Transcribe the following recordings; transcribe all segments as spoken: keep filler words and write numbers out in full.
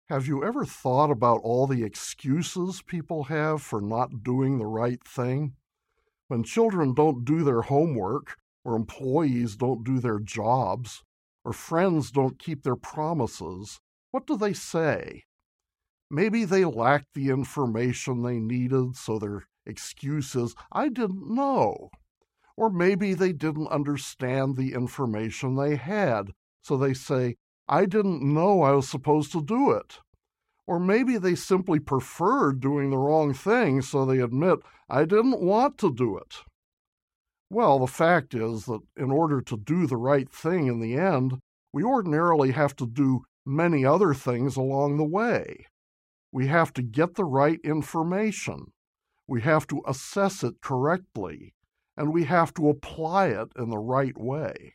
Have you ever thought about all the excuses people have for not doing the right thing? When children don't do their homework, or employees don't do their jobs, or friends don't keep their promises, what do they say? Maybe they lacked the information they needed, so their excuse is, I didn't know. Or maybe they didn't understand the information they had, so they say, I didn't know I was supposed to do it. Or maybe they simply preferred doing the wrong thing, so they admit, I didn't want to do it. Well, the fact is that in order to do the right thing in the end, we ordinarily have to do many other things along the way. We have to get the right information. We have to assess it correctly, and we have to apply it in the right way.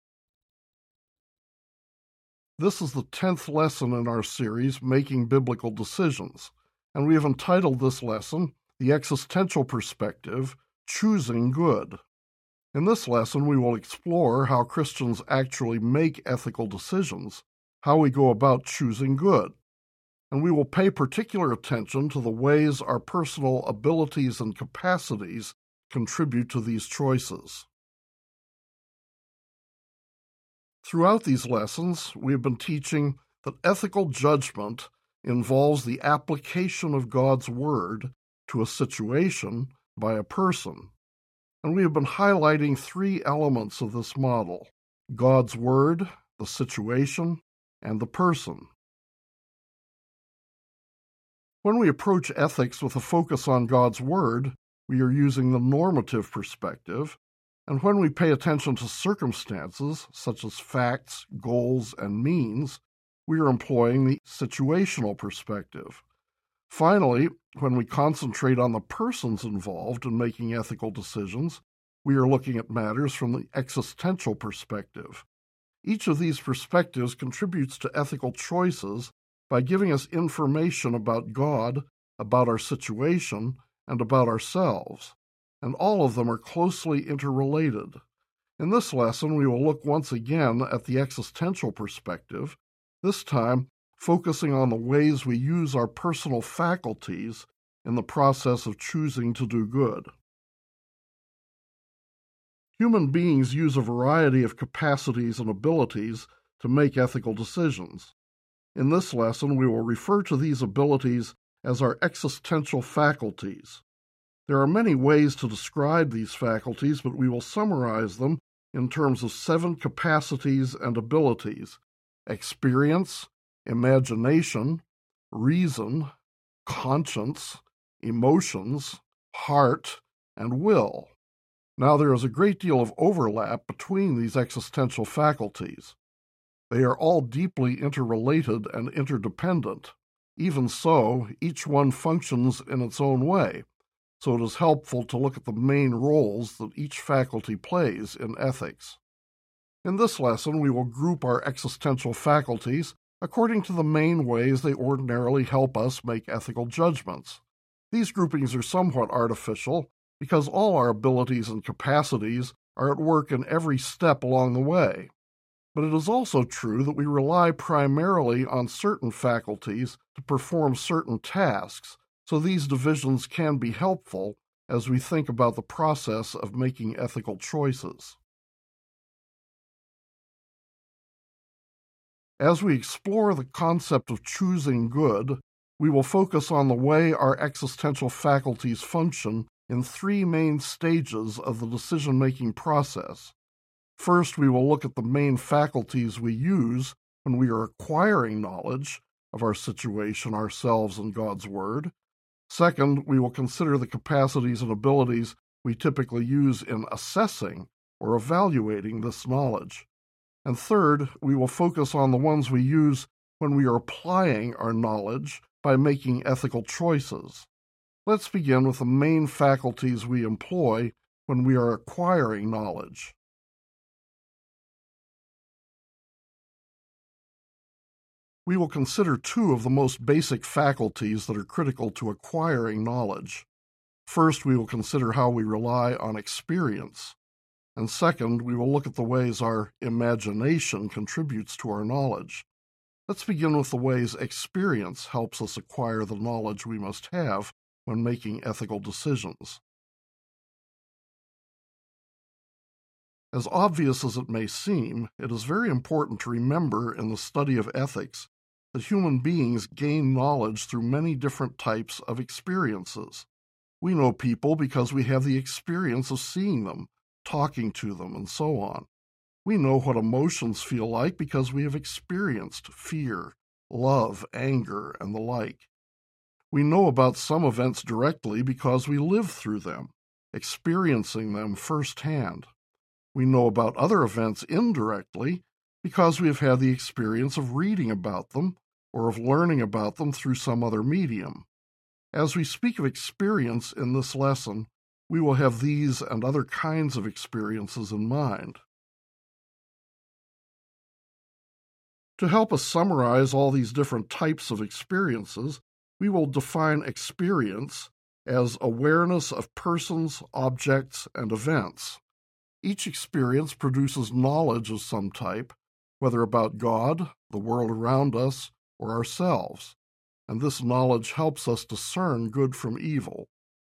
This is the tenth lesson in our series, Making Biblical Decisions, and we have entitled this lesson, The Existential Perspective, Choosing Good. In this lesson, we will explore how Christians actually make ethical decisions, how we go about choosing good, and we will pay particular attention to the ways our personal abilities and capacities contribute to these choices. Throughout these lessons, we have been teaching that ethical judgment involves the application of God's Word to a situation by a person. And we have been highlighting three elements of this model: God's Word, the situation, and the person. When we approach ethics with a focus on God's Word, we are using the normative perspective, and when we pay attention to circumstances, such as facts, goals, and means, we are employing the situational perspective. Finally, when we concentrate on the persons involved in making ethical decisions, we are looking at matters from the existential perspective. Each of these perspectives contributes to ethical choices by giving us information about God, about our situation, and about ourselves, and all of them are closely interrelated. In this lesson, we will look once again at the existential perspective, this time focusing on the ways we use our personal faculties in the process of choosing to do good. Human beings use a variety of capacities and abilities to make ethical decisions. In this lesson, we will refer to these abilities as our existential faculties. There are many ways to describe these faculties, but we will summarize them in terms of seven capacities and abilities: experience, imagination, reason, conscience, emotions, heart, and will. Now, there is a great deal of overlap between these existential faculties. They are all deeply interrelated and interdependent. Even so, each one functions in its own way, so it is helpful to look at the main roles that each faculty plays in ethics. In this lesson, we will group our existential faculties according to the main ways they ordinarily help us make ethical judgments. These groupings are somewhat artificial because all our abilities and capacities are at work in every step along the way. But it is also true that we rely primarily on certain faculties to perform certain tasks, so these divisions can be helpful as we think about the process of making ethical choices. As we explore the concept of choosing good, we will focus on the way our existential faculties function in three main stages of the decision-making process. First, we will look at the main faculties we use when we are acquiring knowledge of our situation, ourselves, and God's Word. Second, we will consider the capacities and abilities we typically use in assessing or evaluating this knowledge. And third, we will focus on the ones we use when we are applying our knowledge by making ethical choices. Let's begin with the main faculties we employ when we are acquiring knowledge. We will consider two of the most basic faculties that are critical to acquiring knowledge. First, we will consider how we rely on experience. And second, we will look at the ways our imagination contributes to our knowledge. Let's begin with the ways experience helps us acquire the knowledge we must have when making ethical decisions. As obvious as it may seem, it is very important to remember in the study of ethics that human beings gain knowledge through many different types of experiences. We know people because we have the experience of seeing them, talking to them, and so on. We know what emotions feel like because we have experienced fear, love, anger, and the like. We know about some events directly because we live through them, experiencing them firsthand. We know about other events indirectly because we have had the experience of reading about them or of learning about them through some other medium. As we speak of experience in this lesson, we will have these and other kinds of experiences in mind. To help us summarize all these different types of experiences, we will define experience as awareness of persons, objects, and events. Each experience produces knowledge of some type, whether about God, the world around us, or ourselves, and this knowledge helps us discern good from evil.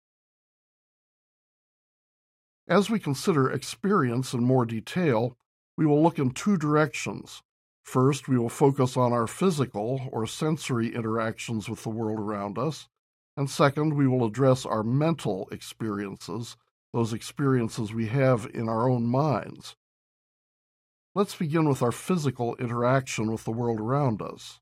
As we consider experience in more detail, we will look in two directions. First, we will focus on our physical or sensory interactions with the world around us, and second, we will address our mental experiences, those experiences we have in our own minds. Let's begin with our physical interaction with the world around us.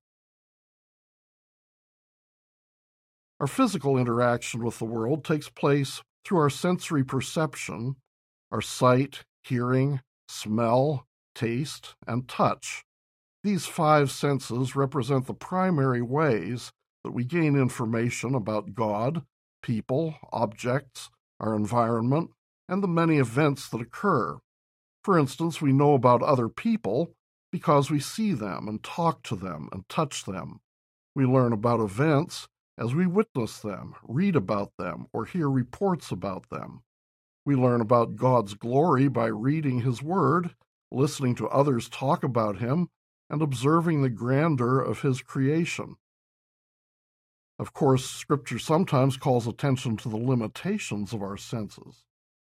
Our physical interaction with the world takes place through our sensory perception, our sight, hearing, smell, taste, and touch. These five senses represent the primary ways that we gain information about God, people, objects, our environment, and the many events that occur. For instance, we know about other people because we see them and talk to them and touch them. We learn about events as we witness them, read about them, or hear reports about them. We learn about God's glory by reading His Word, listening to others talk about Him, and observing the grandeur of His creation. Of course, Scripture sometimes calls attention to the limitations of our senses.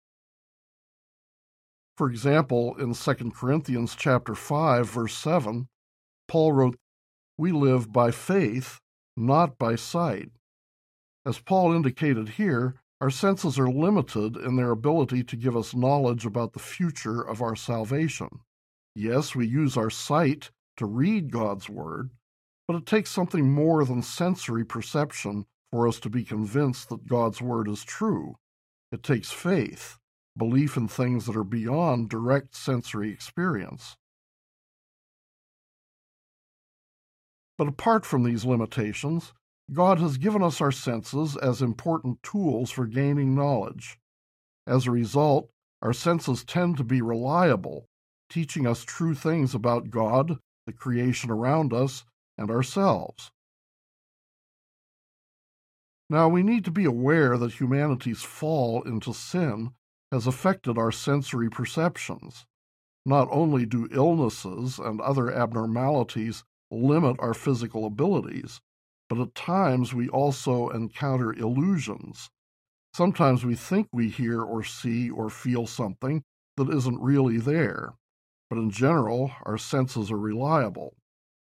For example, in Second Corinthians chapter five, verse seven, Paul wrote, "We live by faith, not by sight." As Paul indicated here, our senses are limited in their ability to give us knowledge about the future of our salvation. Yes, we use our sight to read God's Word, but it takes something more than sensory perception for us to be convinced that God's Word is true. It takes faith, belief in things that are beyond direct sensory experience. But apart from these limitations, God has given us our senses as important tools for gaining knowledge. As a result, our senses tend to be reliable, teaching us true things about God, the creation around us, and ourselves. Now, we need to be aware that humanity's fall into sin has affected our sensory perceptions. Not only do illnesses and other abnormalities limit our physical abilities, but at times we also encounter illusions. Sometimes we think we hear or see or feel something that isn't really there, but in general, our senses are reliable.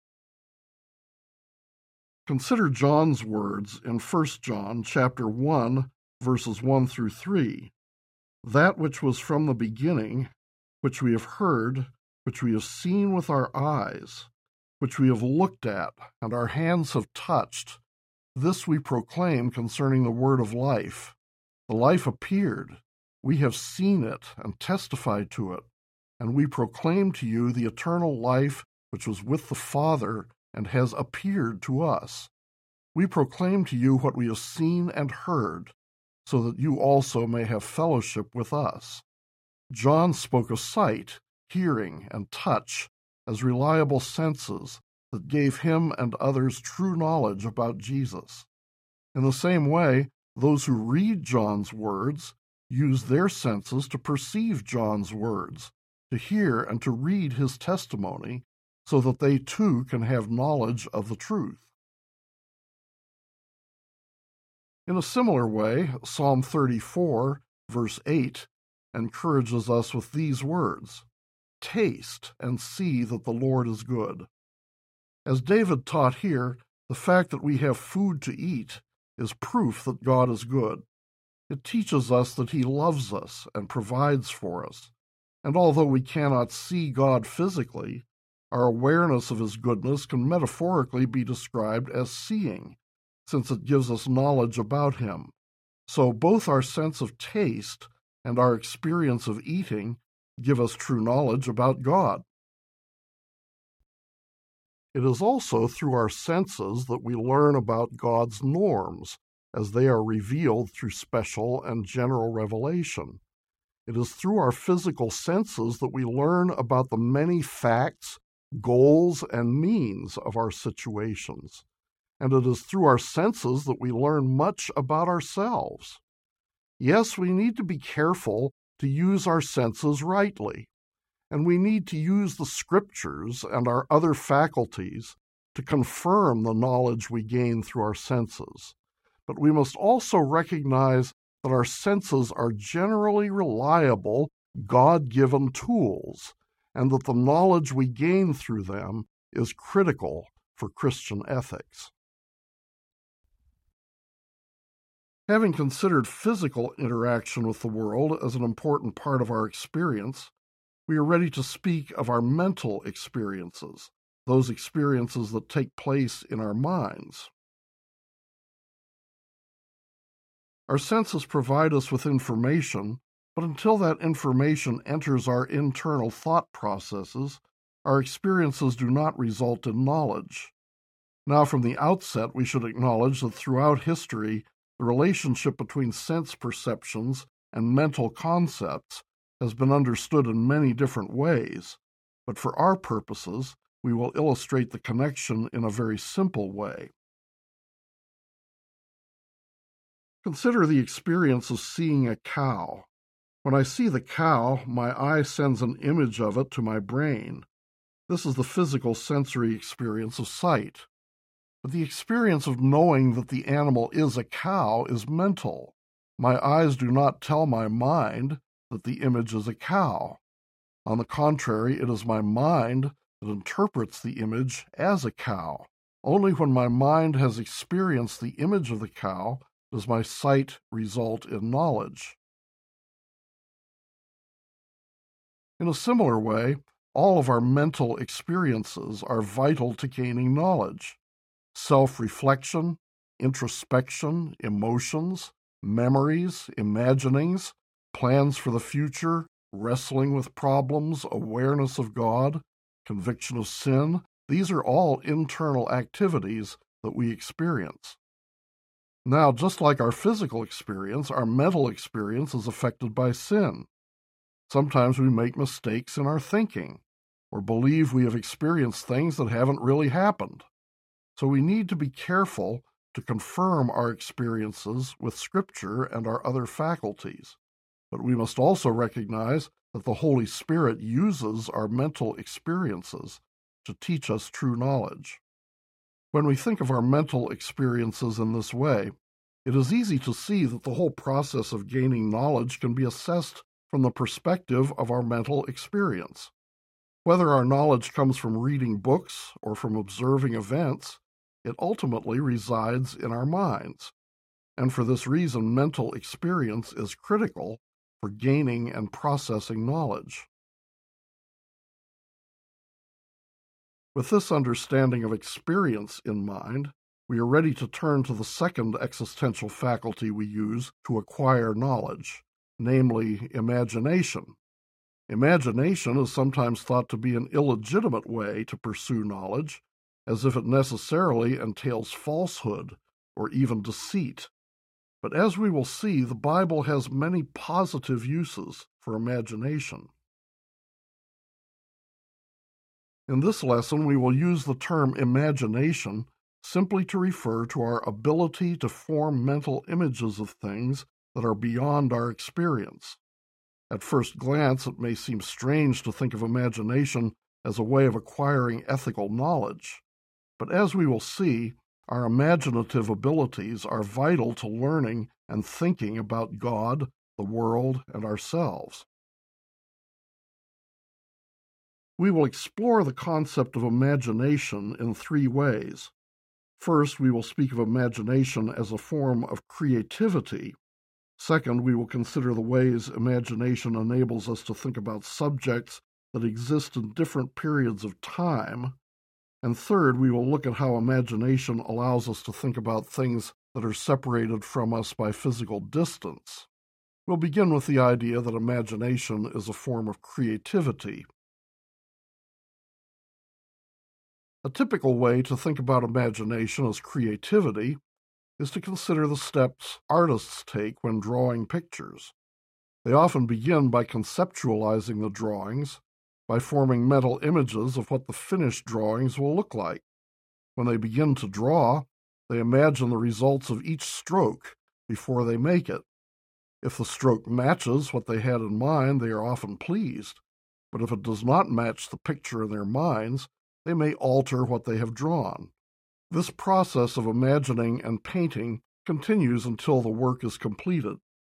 Consider John's words in First John chapter one, verses one through three. "That which was from the beginning, which we have heard, which we have seen with our eyes, which we have looked at, and our hands have touched, this we proclaim concerning the word of life. The life appeared. We have seen it and testified to it, and we proclaim to you the eternal life which was with the Father and has appeared to us. We proclaim to you what we have seen and heard, so that you also may have fellowship with us." John spoke of sight, hearing, and touch as reliable senses that gave him and others true knowledge about Jesus. In the same way, those who read John's words use their senses to perceive John's words, to hear and to read his testimony, so that they too can have knowledge of the truth. In a similar way, Psalm thirty-four, verse eight, encourages us with these words, "Taste and see that the Lord is good." As David taught here, the fact that we have food to eat is proof that God is good. It teaches us that He loves us and provides for us. And although we cannot see God physically, our awareness of His goodness can metaphorically be described as seeing, since it gives us knowledge about Him. So both our sense of taste and our experience of eating give us true knowledge about God. It is also through our senses that we learn about God's norms, as they are revealed through special and general revelation. It is through our physical senses that we learn about the many facts, goals, and means of our situations. And it is through our senses that we learn much about ourselves. Yes, we need to be careful to use our senses rightly, and we need to use the Scriptures and our other faculties to confirm the knowledge we gain through our senses. But we must also recognize that our senses are generally reliable, God-given tools, and that the knowledge we gain through them is critical for Christian ethics. Having considered physical interaction with the world as an important part of our experience, we are ready to speak of our mental experiences, those experiences that take place in our minds. Our senses provide us with information, but until that information enters our internal thought processes, our experiences do not result in knowledge. Now, from the outset, we should acknowledge that throughout history, the relationship between sense perceptions and mental concepts has been understood in many different ways, but for our purposes, we will illustrate the connection in a very simple way. Consider the experience of seeing a cow. When I see the cow, my eye sends an image of it to my brain. This is the physical sensory experience of sight. But the experience of knowing that the animal is a cow is mental. My eyes do not tell my mind that the image is a cow. On the contrary, it is my mind that interprets the image as a cow. Only when my mind has experienced the image of the cow does my sight result in knowledge. In a similar way, all of our mental experiences are vital to gaining knowledge. Self-reflection, introspection, emotions, memories, imaginings, plans for the future, wrestling with problems, awareness of God, conviction of sin, these are all internal activities that we experience. Now, just like our physical experience, our mental experience is affected by sin. Sometimes we make mistakes in our thinking, or believe we have experienced things that haven't really happened. So we need to be careful to confirm our experiences with Scripture and our other faculties. But we must also recognize that the Holy Spirit uses our mental experiences to teach us true knowledge. When we think of our mental experiences in this way, it is easy to see that the whole process of gaining knowledge can be assessed from the perspective of our mental experience. Whether our knowledge comes from reading books or from observing events, it ultimately resides in our minds. And for this reason, mental experience is critical for gaining and processing knowledge. With this understanding of experience in mind, we are ready to turn to the second existential faculty we use to acquire knowledge, namely imagination. Imagination is sometimes thought to be an illegitimate way to pursue knowledge, as if it necessarily entails falsehood or even deceit. But as we will see, the Bible has many positive uses for imagination. In this lesson, we will use the term imagination simply to refer to our ability to form mental images of things that are beyond our experience. At first glance, it may seem strange to think of imagination as a way of acquiring ethical knowledge. But as we will see, our imaginative abilities are vital to learning and thinking about God, the world, and ourselves. We will explore the concept of imagination in three ways. First, we will speak of imagination as a form of creativity. Second, we will consider the ways imagination enables us to think about subjects that exist in different periods of time. And third, we will look at how imagination allows us to think about things that are separated from us by physical distance. We'll begin with the idea that imagination is a form of creativity. A typical way to think about imagination as creativity is to consider the steps artists take when drawing pictures. They often begin by conceptualizing the drawings, by forming mental images of what the finished drawings will look like. When they begin to draw, they imagine the results of each stroke before they make it. If the stroke matches what they had in mind, they are often pleased. But if it does not match the picture in their minds, they may alter what they have drawn. This process of imagining and painting continues until the work is completed.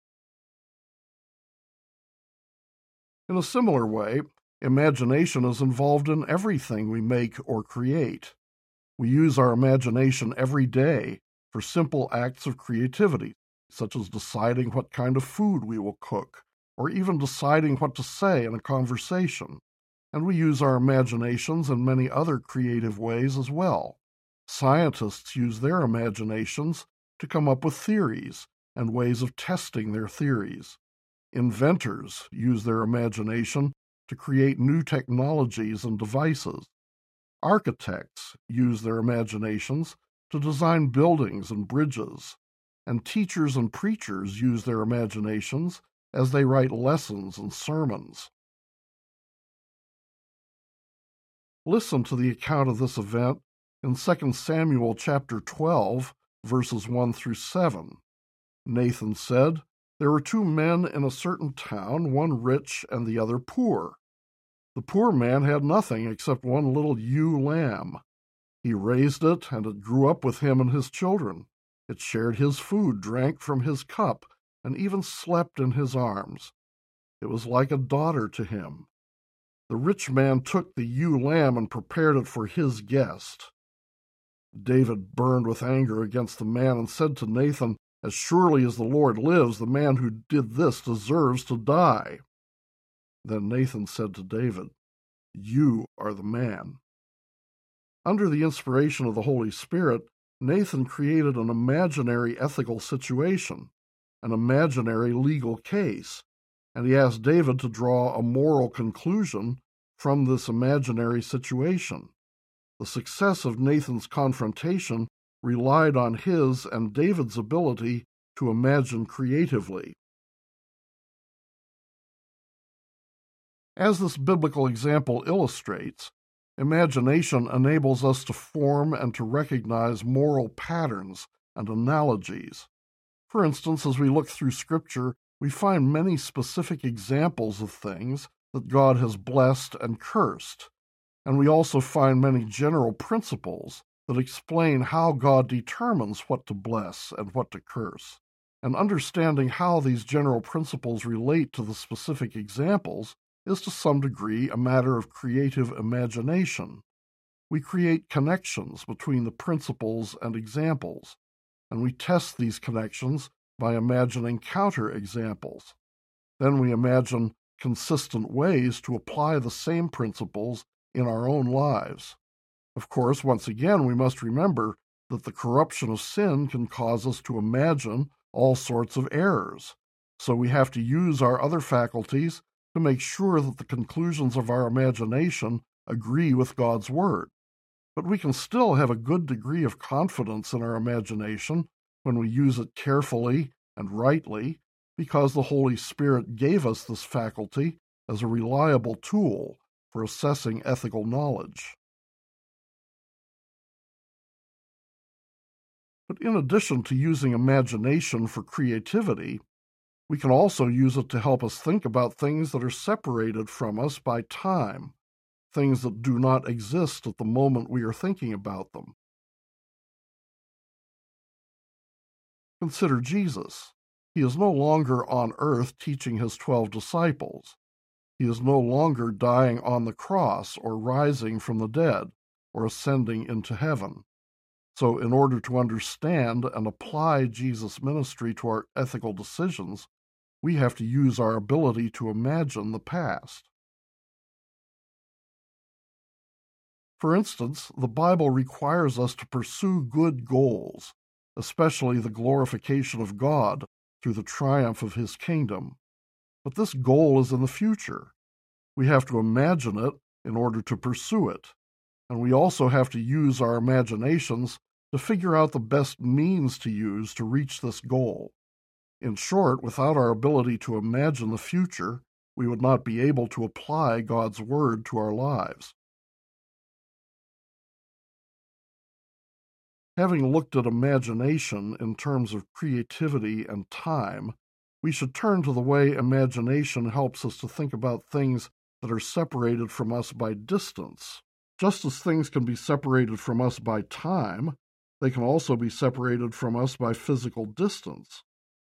In a similar way, imagination is involved in everything we make or create. We use our imagination every day for simple acts of creativity, such as deciding what kind of food we will cook, or even deciding what to say in a conversation. And we use our imaginations in many other creative ways as well. Scientists use their imaginations to come up with theories and ways of testing their theories. Inventors use their imagination to create new technologies and devices. Architects use their imaginations to design buildings and bridges. And teachers and preachers use their imaginations as they write lessons and sermons. Listen to the account of this event in Second Samuel chapter twelve, verses one through seven. Nathan said, "There were two men in a certain town, one rich and the other poor. The poor man had nothing except one little ewe lamb. He raised it, and it grew up with him and his children. It shared his food, drank from his cup, and even slept in his arms. It was like a daughter to him. The rich man took the ewe lamb and prepared it for his guest." David burned with anger against the man and said to Nathan, "As surely as the Lord lives, the man who did this deserves to die." Then Nathan said to David, "You are the man." Under the inspiration of the Holy Spirit, Nathan created an imaginary ethical situation, an imaginary legal case, and he asked David to draw a moral conclusion from this imaginary situation. The success of Nathan's confrontation relied on his and David's ability to imagine creatively. As this biblical example illustrates, imagination enables us to form and to recognize moral patterns and analogies. For instance, as we look through Scripture, we find many specific examples of things that God has blessed and cursed, and we also find many general principles that explain how God determines what to bless and what to curse. And understanding how these general principles relate to the specific examples is to some degree a matter of creative imagination. We create connections between the principles and examples, and we test these connections by imagining counter-examples. Then we imagine consistent ways to apply the same principles in our own lives. Of course, once again, we must remember that the corruption of sin can cause us to imagine all sorts of errors. So we have to use our other faculties to make sure that the conclusions of our imagination agree with God's Word. But we can still have a good degree of confidence in our imagination when we use it carefully and rightly, because the Holy Spirit gave us this faculty as a reliable tool for assessing ethical knowledge. But in addition to using imagination for creativity, we can also use it to help us think about things that are separated from us by time, things that do not exist at the moment we are thinking about them. Consider Jesus. He is no longer on earth teaching his twelve disciples. He is no longer dying on the cross or rising from the dead or ascending into heaven. So in order to understand and apply Jesus' ministry to our ethical decisions, we have to use our ability to imagine the past. For instance, the Bible requires us to pursue good goals, especially the glorification of God through the triumph of his kingdom. But this goal is in the future. We have to imagine it in order to pursue it, and we also have to use our imaginations to figure out the best means to use to reach this goal. In short, without our ability to imagine the future, we would not be able to apply God's Word to our lives. Having looked at imagination in terms of creativity and time, we should turn to the way imagination helps us to think about things that are separated from us by distance. Just as things can be separated from us by time, they can also be separated from us by physical distance.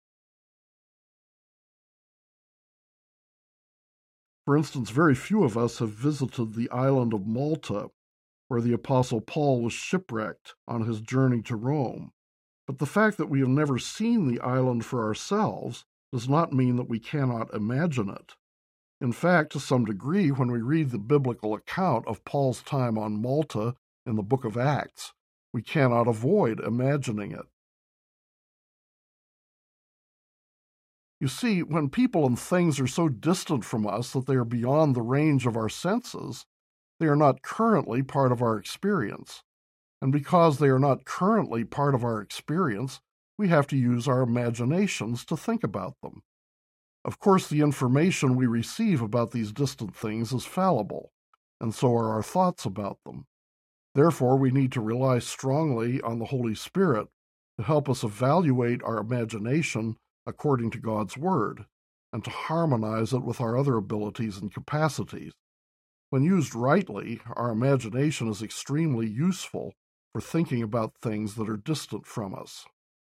For instance, very few of us have visited the island of Malta, where the Apostle Paul was shipwrecked on his journey to Rome. But the fact that we have never seen the island for ourselves does not mean that we cannot imagine it. In fact, to some degree, when we read the biblical account of Paul's time on Malta in the book of Acts, we cannot avoid imagining it. You see, when people and things are so distant from us that they are beyond the range of our senses, they are not currently part of our experience. And because they are not currently part of our experience, we have to use our imaginations to think about them. Of course, the information we receive about these distant things is fallible, and so are our thoughts about them. Therefore, we need to rely strongly on the Holy Spirit to help us evaluate our imagination according to God's Word, and to harmonize it with our other abilities and capacities. When used rightly, our imagination is extremely useful for thinking about things that are distant from us.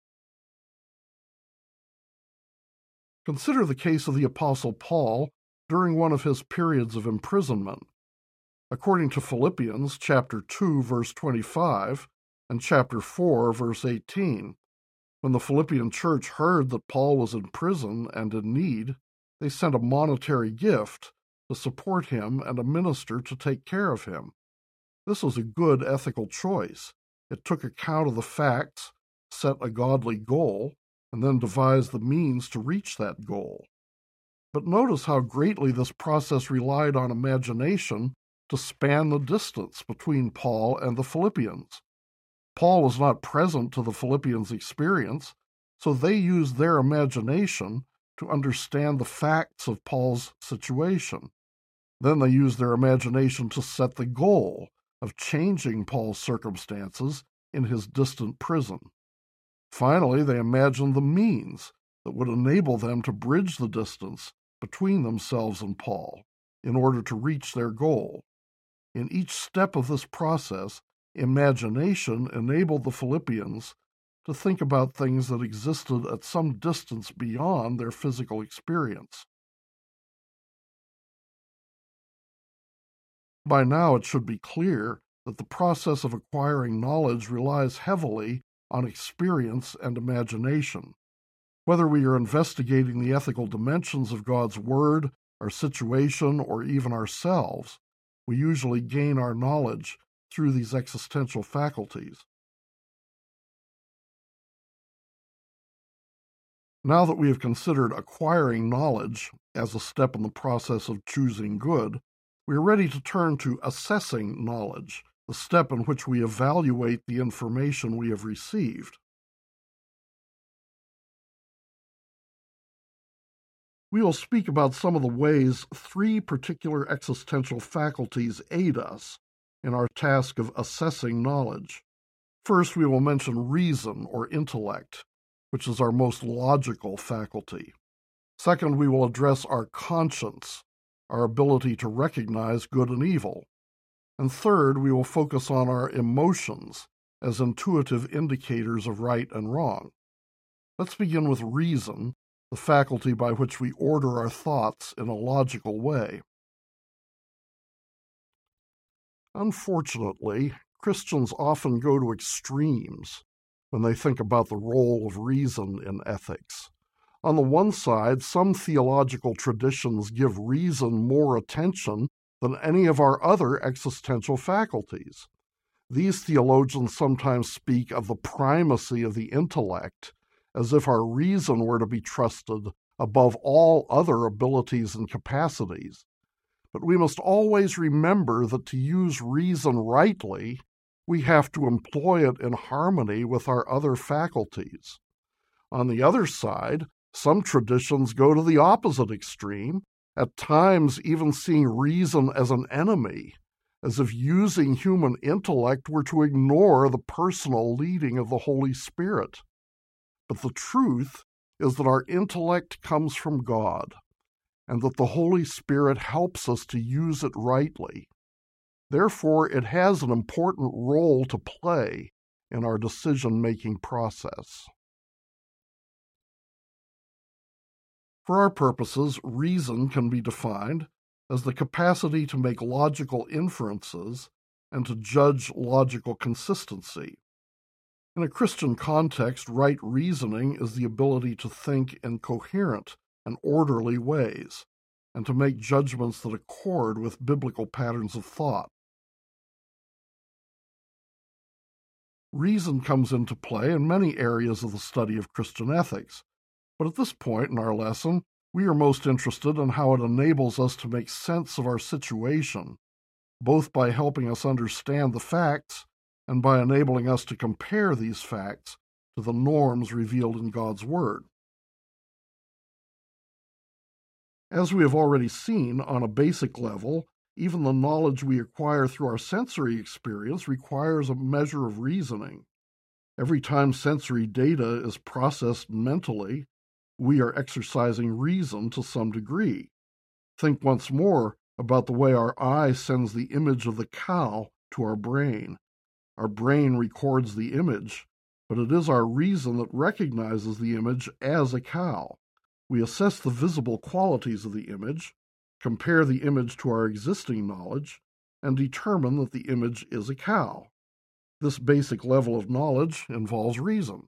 Consider the case of the Apostle Paul during one of his periods of imprisonment. According to Philippians chapter two, verse twenty-five, and chapter four, verse eighteen, when the Philippian church heard that Paul was in prison and in need, they sent a monetary gift to support him and a minister to take care of him. This was a good ethical choice. It took account of the facts, set a godly goal, and then devised the means to reach that goal. But notice how greatly this process relied on imagination to span the distance between Paul and the Philippians. Paul was not present to the Philippians' experience, so they used their imagination to understand the facts of Paul's situation. Then they used their imagination to set the goal of changing Paul's circumstances in his distant prison. Finally, they imagined the means that would enable them to bridge the distance between themselves and Paul in order to reach their goal. In each step of this process, imagination enabled the Philippians to think about things that existed at some distance beyond their physical experience. By now, it should be clear that the process of acquiring knowledge relies heavily on experience and imagination. Whether we are investigating the ethical dimensions of God's Word, our situation, or even ourselves, we usually gain our knowledge through these existential faculties. Now that we have considered acquiring knowledge as a step in the process of choosing good, we are ready to turn to assessing knowledge, the step in which we evaluate the information we have received. We will speak about some of the ways three particular existential faculties aid us in our task of assessing knowledge. First, we will mention reason or intellect, which is our most logical faculty. Second, we will address our conscience, our ability to recognize good and evil. And third, we will focus on our emotions as intuitive indicators of right and wrong. Let's begin with reason, the faculty by which we order our thoughts in a logical way. Unfortunately, Christians often go to extremes when they think about the role of reason in ethics. On the one side, some theological traditions give reason more attention than any of our other existential faculties. These theologians sometimes speak of the primacy of the intellect, as if our reason were to be trusted above all other abilities and capacities. But we must always remember that to use reason rightly, we have to employ it in harmony with our other faculties. On the other side, some traditions go to the opposite extreme, at times even seeing reason as an enemy, as if using human intellect were to ignore the personal leading of the Holy Spirit. But the truth is that our intellect comes from God, and that the Holy Spirit helps us to use it rightly. Therefore, it has an important role to play in our decision-making process. For our purposes, reason can be defined as the capacity to make logical inferences and to judge logical consistency. In a Christian context, right reasoning is the ability to think in coherent and orderly ways, and to make judgments that accord with biblical patterns of thought. Reason comes into play in many areas of the study of Christian ethics, but at this point in our lesson, we are most interested in how it enables us to make sense of our situation, both by helping us understand the facts and by enabling us to compare these facts to the norms revealed in God's Word. As we have already seen, on a basic level, even the knowledge we acquire through our sensory experience requires a measure of reasoning. Every time sensory data is processed mentally, we are exercising reason to some degree. Think once more about the way our eye sends the image of the cow to our brain. Our brain records the image, but it is our reason that recognizes the image as a cow. We assess the visible qualities of the image, compare the image to our existing knowledge, and determine that the image is a cow. This basic level of knowledge involves reason.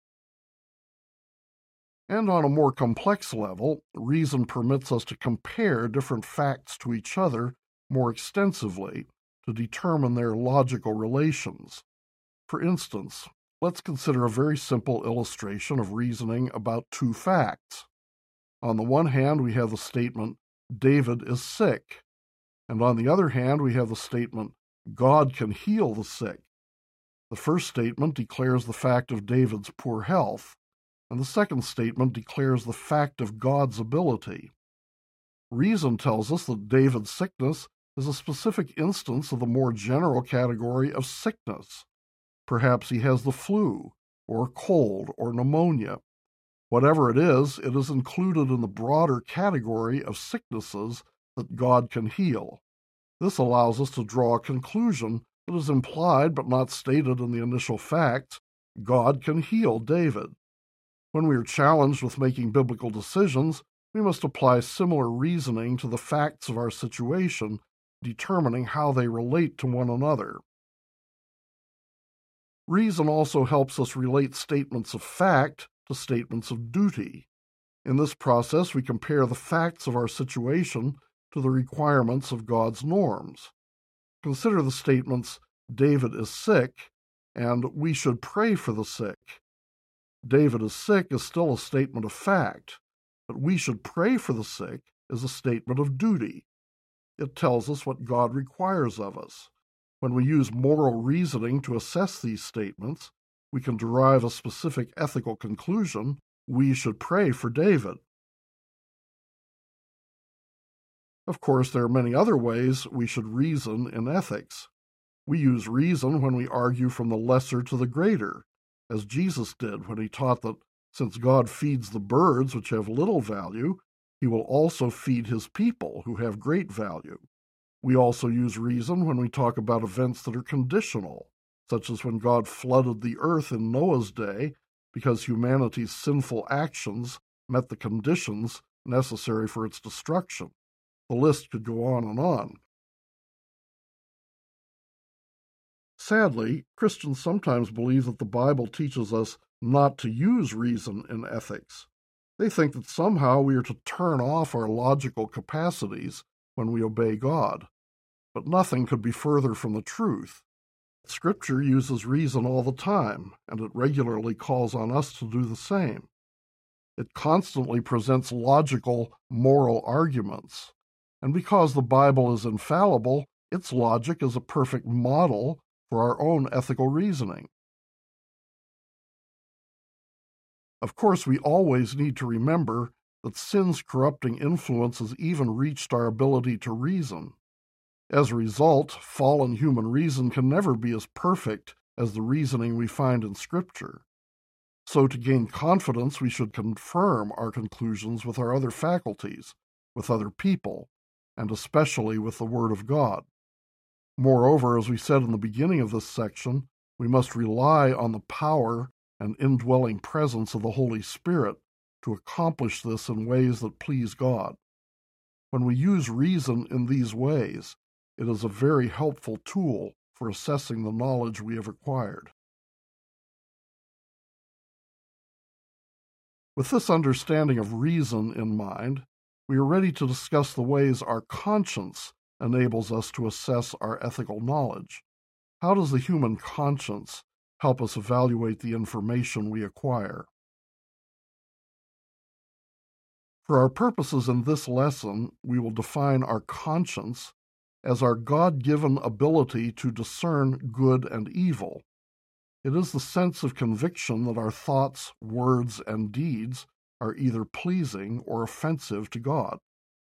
And on a more complex level, reason permits us to compare different facts to each other more extensively to determine their logical relations. For instance, let's consider a very simple illustration of reasoning about two facts. On the one hand, we have the statement, David is sick, and on the other hand, we have the statement, God can heal the sick. The first statement declares the fact of David's poor health, and the second statement declares the fact of God's ability. Reason tells us that David's sickness is a specific instance of the more general category of sickness. Perhaps he has the flu, or cold, or pneumonia. Whatever it is, it is included in the broader category of sicknesses that God can heal. This allows us to draw a conclusion that is implied but not stated in the initial facts. God can heal David. When we are challenged with making biblical decisions, we must apply similar reasoning to the facts of our situation, determining how they relate to one another. Reason also helps us relate statements of fact to statements of duty. In this process, we compare the facts of our situation to the requirements of God's norms. Consider the statements, David is sick, and we should pray for the sick. David is sick is still a statement of fact, but we should pray for the sick is a statement of duty. It tells us what God requires of us. When we use moral reasoning to assess these statements, we can derive a specific ethical conclusion. We should pray for David. Of course, there are many other ways we should reason in ethics. We use reason when we argue from the lesser to the greater, as Jesus did when he taught that since God feeds the birds which have little value, he will also feed his people who have great value. We also use reason when we talk about events that are conditional, such as when God flooded the earth in Noah's day because humanity's sinful actions met the conditions necessary for its destruction. The list could go on and on. Sadly, Christians sometimes believe that the Bible teaches us not to use reason in ethics. They think that somehow we are to turn off our logical capacities when we obey God. But nothing could be further from the truth. Scripture uses reason all the time, and it regularly calls on us to do the same. It constantly presents logical, moral arguments. And because the Bible is infallible, its logic is a perfect model for our own ethical reasoning. Of course, we always need to remember that sin's corrupting influence has even reached our ability to reason. As a result, fallen human reason can never be as perfect as the reasoning we find in Scripture. So to gain confidence, we should confirm our conclusions with our other faculties, with other people, and especially with the Word of God. Moreover, as we said in the beginning of this section, we must rely on the power and indwelling presence of the Holy Spirit to accomplish this in ways that please God. When we use reason in these ways, it is a very helpful tool for assessing the knowledge we have acquired. With this understanding of reason in mind, we are ready to discuss the ways our conscience enables us to assess our ethical knowledge. How does the human conscience help us evaluate the information we acquire? For our purposes in this lesson, we will define our conscience as our God-given ability to discern good and evil. It is the sense of conviction that our thoughts, words, and deeds are either pleasing or offensive to God.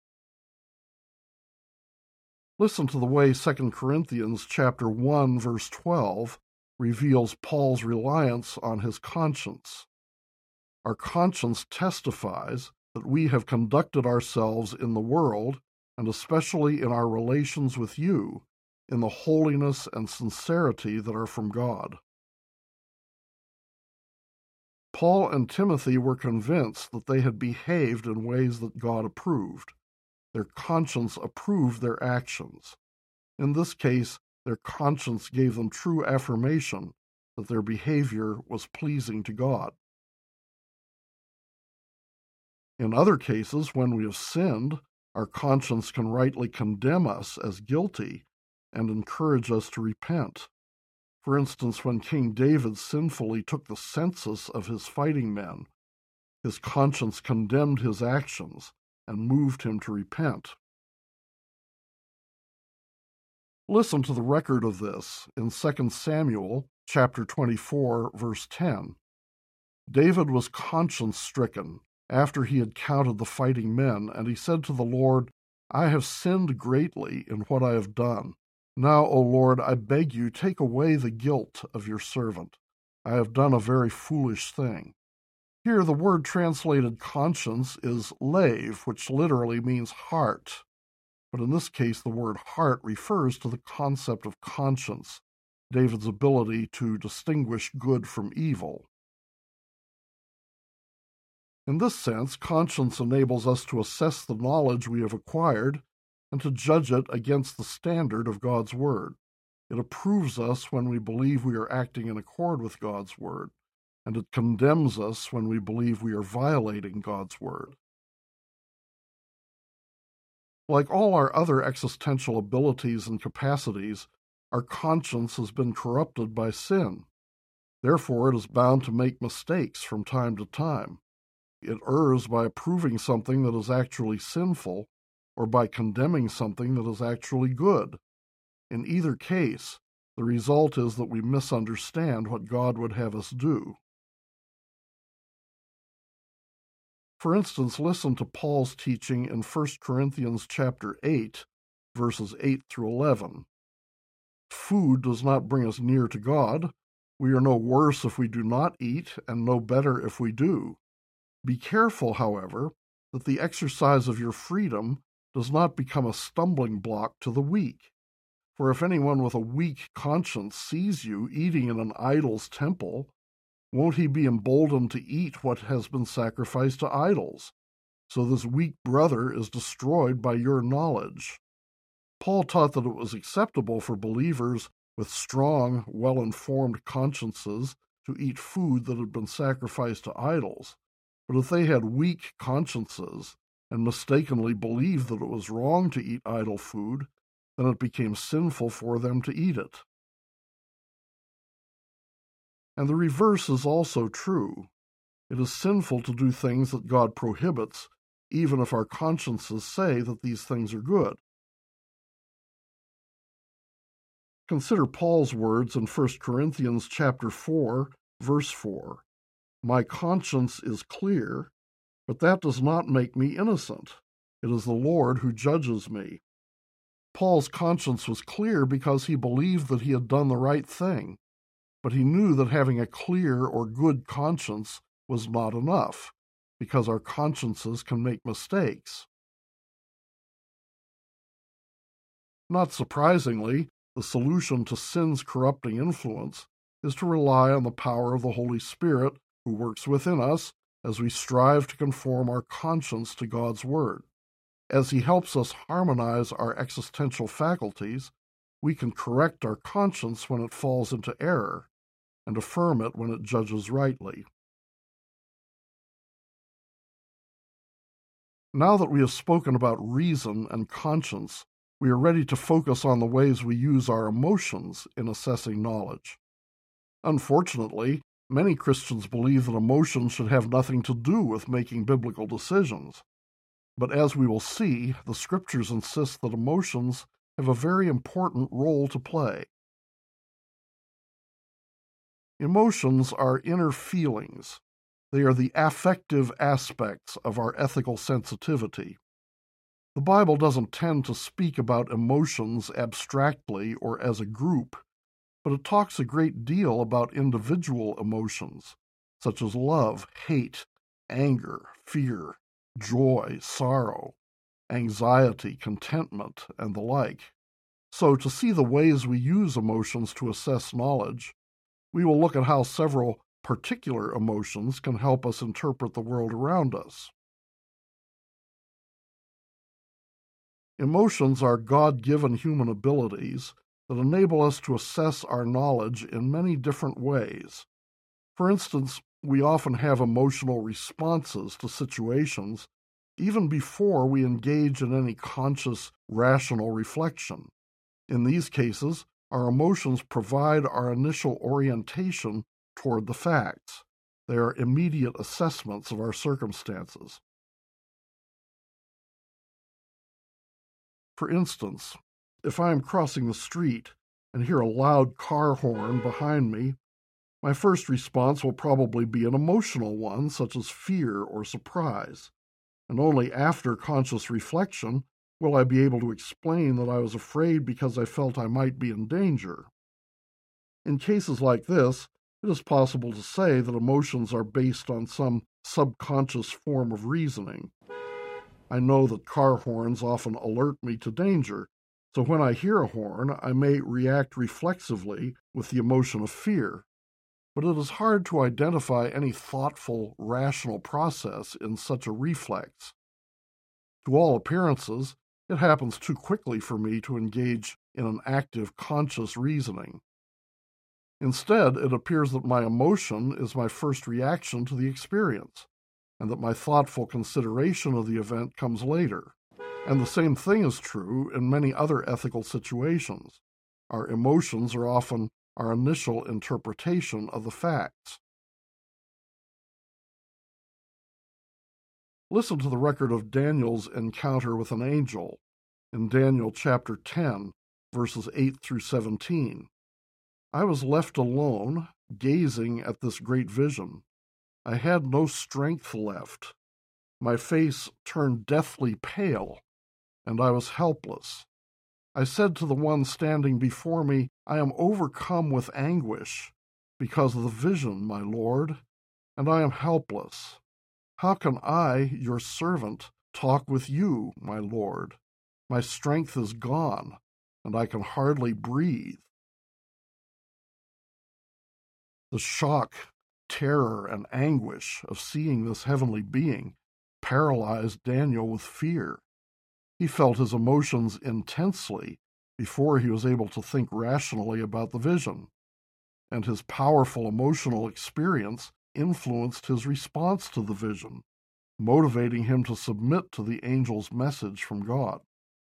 Listen to the way Second Corinthians chapter one, verse twelve reveals Paul's reliance on his conscience. Our conscience testifies that we have conducted ourselves in the world, and especially in our relations with you, in the holiness and sincerity that are from God. Paul and Timothy were convinced that they had behaved in ways that God approved. Their conscience approved their actions. In this case, their conscience gave them true affirmation that their behavior was pleasing to God. In other cases, when we have sinned, our conscience can rightly condemn us as guilty and encourage us to repent. For instance, when King David sinfully took the census of his fighting men, his conscience condemned his actions and moved him to repent. Listen to the record of this in Second Samuel chapter twenty-four, verse ten. David was conscience-stricken after he had counted the fighting men, and he said to the Lord, I have sinned greatly in what I have done. Now, O Lord, I beg you, take away the guilt of your servant. I have done a very foolish thing. Here, the word translated conscience is lave, which literally means heart. But in this case, the word heart refers to the concept of conscience, David's ability to distinguish good from evil. In this sense, conscience enables us to assess the knowledge we have acquired and to judge it against the standard of God's Word. It approves us when we believe we are acting in accord with God's Word, and it condemns us when we believe we are violating God's Word. Like all our other existential abilities and capacities, our conscience has been corrupted by sin. Therefore, it is bound to make mistakes from time to time. It errs by approving something that is actually sinful, or by condemning something that is actually good. In either case, the result is that we misunderstand what God would have us do. For instance, listen to Paul's teaching in First Corinthians chapter eight, verses eight through eleven. Food does not bring us near to God. We are no worse if we do not eat, and no better if we do. Be careful, however, that the exercise of your freedom does not become a stumbling block to the weak. For if anyone with a weak conscience sees you eating in an idol's temple, won't he be emboldened to eat what has been sacrificed to idols? So this weak brother is destroyed by your knowledge. Paul taught that it was acceptable for believers with strong, well-informed consciences to eat food that had been sacrificed to idols. But if they had weak consciences and mistakenly believed that it was wrong to eat idol food, then it became sinful for them to eat it. And the reverse is also true. It is sinful to do things that God prohibits, even if our consciences say that these things are good. Consider Paul's words in First Corinthians chapter four, verse four. My conscience is clear, but that does not make me innocent. It is the Lord who judges me. Paul's conscience was clear because he believed that he had done the right thing, but he knew that having a clear or good conscience was not enough, because our consciences can make mistakes. Not surprisingly, the solution to sin's corrupting influence is to rely on the power of the Holy Spirit who works within us as we strive to conform our conscience to God's Word. As He helps us harmonize our existential faculties, we can correct our conscience when it falls into error and affirm it when it judges rightly. Now that we have spoken about reason and conscience, we are ready to focus on the ways we use our emotions in assessing knowledge. Unfortunately, many Christians believe that emotions should have nothing to do with making biblical decisions. But as we will see, the Scriptures insist that emotions have a very important role to play. Emotions are inner feelings. They are the affective aspects of our ethical sensitivity. The Bible doesn't tend to speak about emotions abstractly or as a group, but it talks a great deal about individual emotions, such as love, hate, anger, fear, joy, sorrow, anxiety, contentment, and the like. So, to see the ways we use emotions to assess knowledge, we will look at how several particular emotions can help us interpret the world around us. Emotions are God-given human abilities that enable us to assess our knowledge in many different ways. For instance, we often have emotional responses to situations even before we engage in any conscious, rational reflection. In these cases, our emotions provide our initial orientation toward the facts. They are immediate assessments of our circumstances. For instance, if I am crossing the street and hear a loud car horn behind me, my first response will probably be an emotional one, such as fear or surprise, and only after conscious reflection will I be able to explain that I was afraid because I felt I might be in danger. In cases like this, it is possible to say that emotions are based on some subconscious form of reasoning. I know that car horns often alert me to danger, so when I hear a horn, I may react reflexively with the emotion of fear. But it is hard to identify any thoughtful, rational process in such a reflex. To all appearances, it happens too quickly for me to engage in an active, conscious reasoning. Instead, it appears that my emotion is my first reaction to the experience, and that my thoughtful consideration of the event comes later. And the same thing is true in many other ethical situations. Our emotions are often our initial interpretation of the facts. Listen to the record of Daniel's encounter with an angel in Daniel chapter ten, verses eight through seventeen. I was left alone, gazing at this great vision. I had no strength left. My face turned deathly pale, and I was helpless. I said to the one standing before me, I am overcome with anguish because of the vision, my Lord, and I am helpless. How can I, your servant, talk with you, my Lord. My strength is gone, and I can hardly breathe. The shock, terror, and anguish of seeing this heavenly being paralyzed Daniel with fear. He felt his emotions intensely before he was able to think rationally about the vision, and his powerful emotional experience influenced his response to the vision, motivating him to submit to the angel's message from God.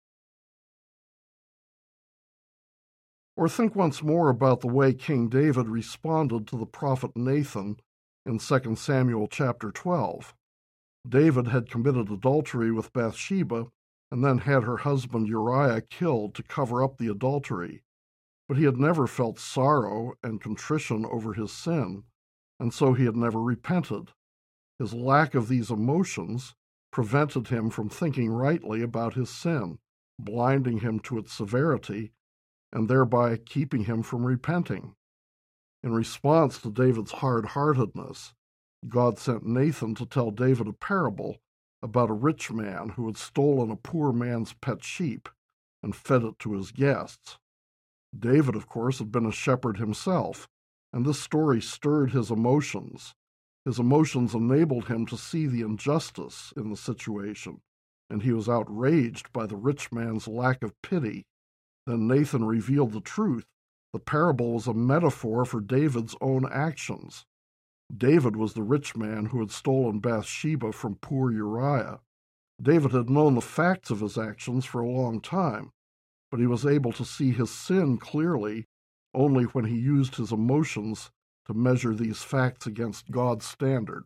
Or think once more about the way King David responded to the prophet Nathan in Second Samuel chapter twelve. David had committed adultery with Bathsheba and then had her husband Uriah killed to cover up the adultery. But he had never felt sorrow and contrition over his sin, and so he had never repented. His lack of these emotions prevented him from thinking rightly about his sin, blinding him to its severity, and thereby keeping him from repenting. In response to David's hard-heartedness, God sent Nathan to tell David a parable about a rich man who had stolen a poor man's pet sheep and fed it to his guests. David, of course, had been a shepherd himself, and this story stirred his emotions. His emotions enabled him to see the injustice in the situation, and he was outraged by the rich man's lack of pity. Then Nathan revealed the truth. The parable was a metaphor for David's own actions. David was the rich man who had stolen Bathsheba from poor Uriah. David had known the facts of his actions for a long time, but he was able to see his sin clearly only when he used his emotions to measure these facts against God's standard.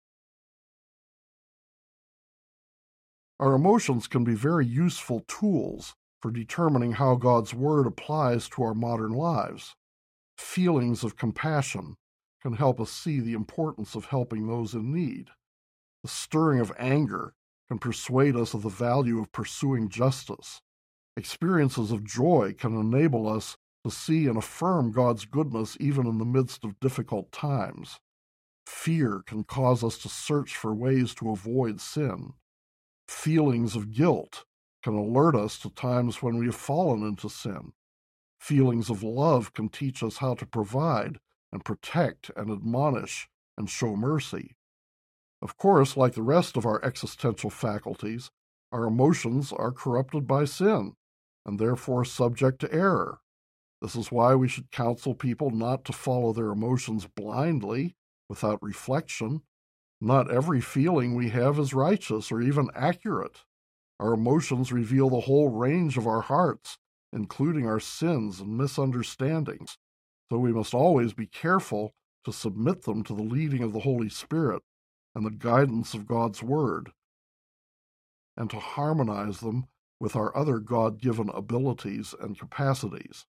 Our emotions can be very useful tools for determining how God's Word applies to our modern lives. Feelings of compassion can help us see the importance of helping those in need. The stirring of anger can persuade us of the value of pursuing justice. Experiences of joy can enable us to see and affirm God's goodness even in the midst of difficult times. Fear can cause us to search for ways to avoid sin. Feelings of guilt can alert us to times when we have fallen into sin. Feelings of love can teach us how to provide and protect and admonish and show mercy. Of course, like the rest of our existential faculties, our emotions are corrupted by sin and therefore subject to error. This is why we should counsel people not to follow their emotions blindly without reflection. Not every feeling we have is righteous or even accurate. Our emotions reveal the whole range of our hearts, including our sins and misunderstandings, so we must always be careful to submit them to the leading of the Holy Spirit and the guidance of God's Word, and to harmonize them with our other God-given abilities and capacities.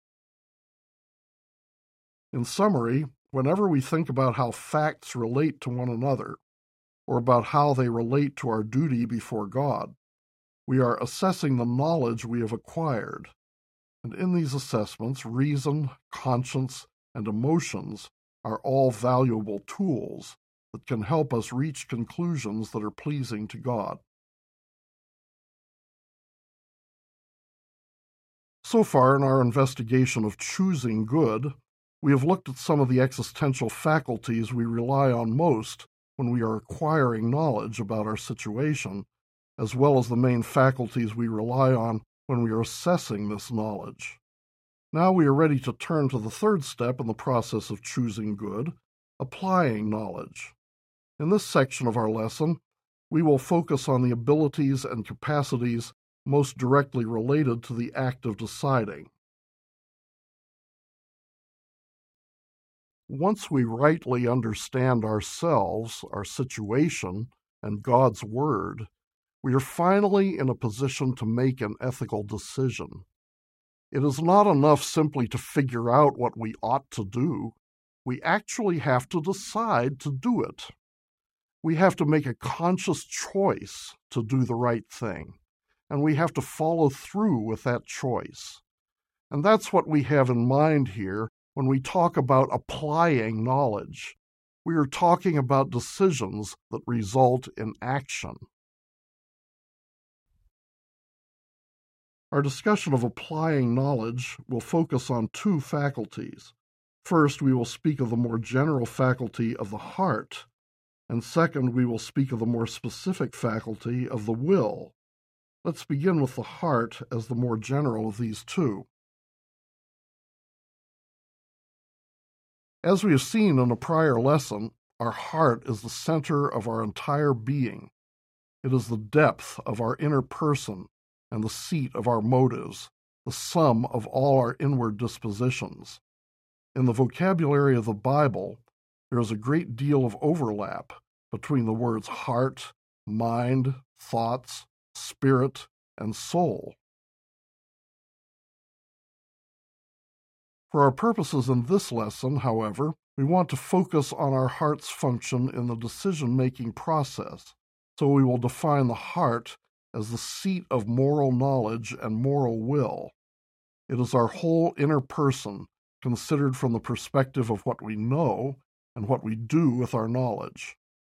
In summary, whenever we think about how facts relate to one another, or about how they relate to our duty before God, we are assessing the knowledge we have acquired. And in these assessments, reason, conscience, and emotions are all valuable tools that can help us reach conclusions that are pleasing to God. So far in our investigation of choosing good, we have looked at some of the existential faculties we rely on most when we are acquiring knowledge about our situation, as well as the main faculties we rely on when we are assessing this knowledge. Now we are ready to turn to the third step in the process of choosing good, applying knowledge. In this section of our lesson, we will focus on the abilities and capacities most directly related to the act of deciding. Once we rightly understand ourselves, our situation, and God's Word, we are finally in a position to make an ethical decision. It is not enough simply to figure out what we ought to do. We actually have to decide to do it. We have to make a conscious choice to do the right thing, and we have to follow through with that choice. And that's what we have in mind here when we talk about applying knowledge. We are talking about decisions that result in action. Our discussion of applying knowledge will focus on two faculties. First, we will speak of the more general faculty of the heart, and second, we will speak of the more specific faculty of the will. Let's begin with the heart as the more general of these two. As we have seen in a prior lesson, our heart is the center of our entire being. It is the depth of our inner person and the seat of our motives, the sum of all our inward dispositions. In the vocabulary of the Bible, there is a great deal of overlap between the words heart, mind, thoughts, spirit, and soul. For our purposes in this lesson, however, we want to focus on our heart's function in the decision-making process, so we will define the heart as the seat of moral knowledge and moral will. It is our whole inner person, considered from the perspective of what we know and what we do with our knowledge.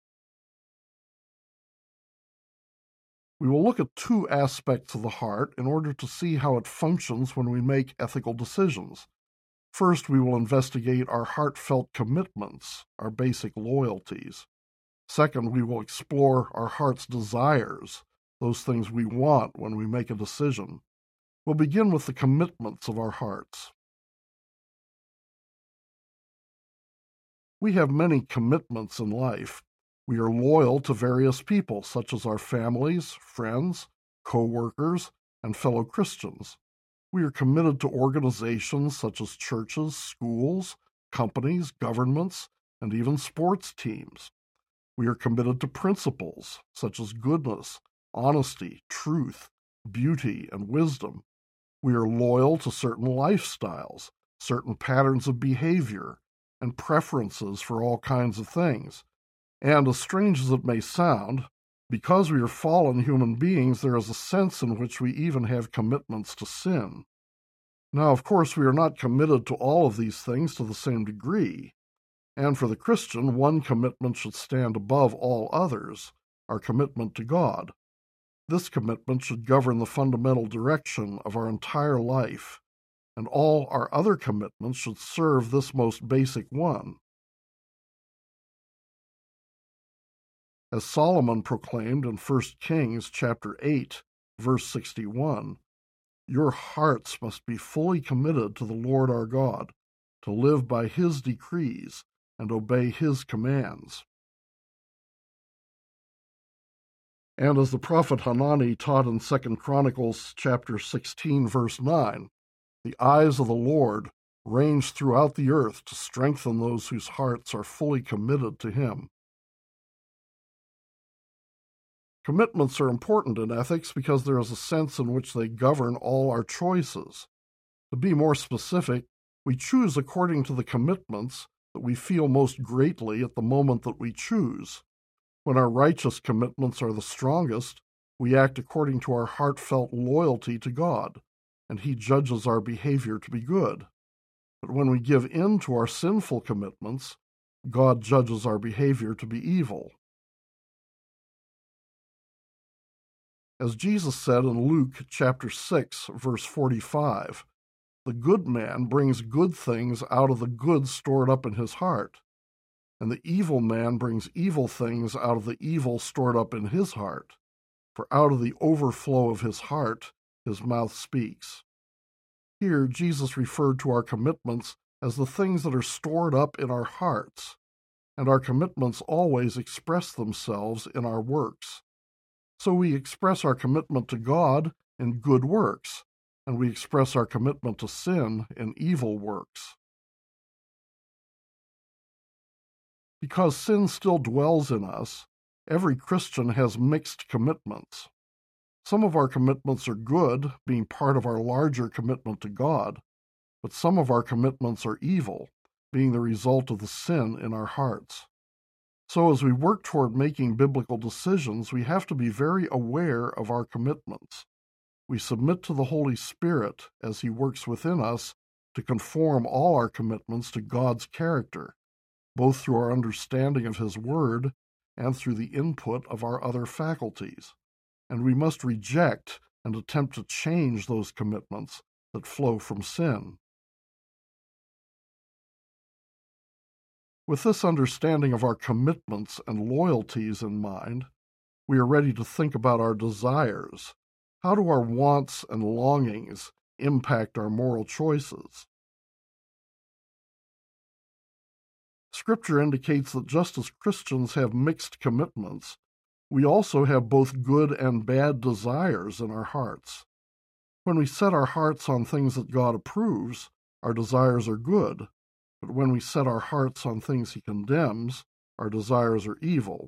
We will look at two aspects of the heart in order to see how it functions when we make ethical decisions. First, we will investigate our heartfelt commitments, our basic loyalties. Second, we will explore our heart's desires, those things we want when we make a decision. We'll begin with the commitments of our hearts. We have many commitments in life. We are loyal to various people, such as our families, friends, co-workers, and fellow Christians. We are committed to organizations such as churches, schools, companies, governments, and even sports teams. We are committed to principles such as goodness, honesty, truth, beauty, and wisdom. We are loyal to certain lifestyles, certain patterns of behavior, and preferences for all kinds of things. And as strange as it may sound, because we are fallen human beings, there is a sense in which we even have commitments to sin. Now, of course, we are not committed to all of these things to the same degree. And for the Christian, one commitment should stand above all others, our commitment to God. This commitment should govern the fundamental direction of our entire life, and all our other commitments should serve this most basic one. As Solomon proclaimed in First Kings chapter eight, verse sixty-one, "Your hearts must be fully committed to the Lord our God, to live by His decrees and obey His commands." And as the prophet Hanani taught in Second Chronicles chapter sixteen, verse nine, "The eyes of the Lord range throughout the earth to strengthen those whose hearts are fully committed to Him." Commitments are important in ethics because there is a sense in which they govern all our choices. To be more specific, we choose according to the commitments that we feel most greatly at the moment that we choose. When our righteous commitments are the strongest, we act according to our heartfelt loyalty to God, and He judges our behavior to be good. But when we give in to our sinful commitments, God judges our behavior to be evil. As Jesus said in Luke chapter six, verse forty-five, "The good man brings good things out of the good stored up in his heart, and the evil man brings evil things out of the evil stored up in his heart. For out of the overflow of his heart, his mouth speaks." Here, Jesus referred to our commitments as the things that are stored up in our hearts, and our commitments always express themselves in our works. So we express our commitment to God in good works, and we express our commitment to sin in evil works. Because sin still dwells in us, every Christian has mixed commitments. Some of our commitments are good, being part of our larger commitment to God, but some of our commitments are evil, being the result of the sin in our hearts. So as we work toward making biblical decisions, we have to be very aware of our commitments. We submit to the Holy Spirit as He works within us to conform all our commitments to God's character, both through our understanding of His Word and through the input of our other faculties. And we must reject and attempt to change those commitments that flow from sin. With this understanding of our commitments and loyalties in mind, we are ready to think about our desires. How do our wants and longings impact our moral choices? Scripture indicates that just as Christians have mixed commitments, we also have both good and bad desires in our hearts. When we set our hearts on things that God approves, our desires are good, but when we set our hearts on things He condemns, our desires are evil.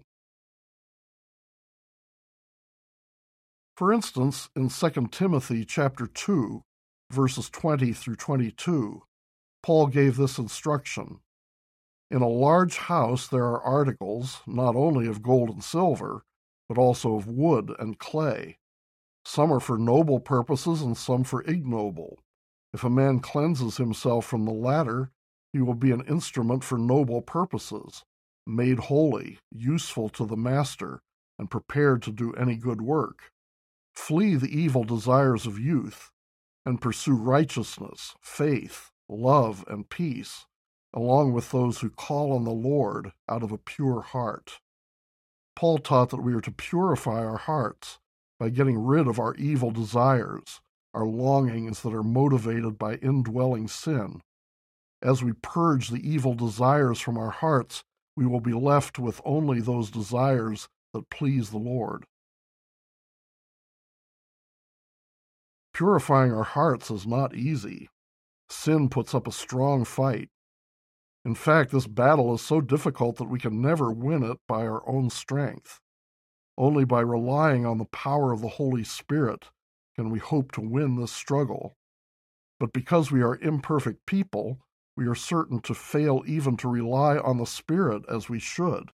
For instance, in Second Timothy chapter two, verses twenty through twenty-two, Paul gave this instruction: "In a large house there are articles, not only of gold and silver, but also of wood and clay. Some are for noble purposes and some for ignoble. If a man cleanses himself from the latter, he will be an instrument for noble purposes, made holy, useful to the master, and prepared to do any good work. Flee the evil desires of youth, and pursue righteousness, faith, love, and peace, along with those who call on the Lord out of a pure heart." Paul taught that we are to purify our hearts by getting rid of our evil desires, our longings that are motivated by indwelling sin. As we purge the evil desires from our hearts, we will be left with only those desires that please the Lord. Purifying our hearts is not easy. Sin puts up a strong fight. In fact, this battle is so difficult that we can never win it by our own strength. Only by relying on the power of the Holy Spirit can we hope to win this struggle. But because we are imperfect people, we are certain to fail even to rely on the Spirit as we should.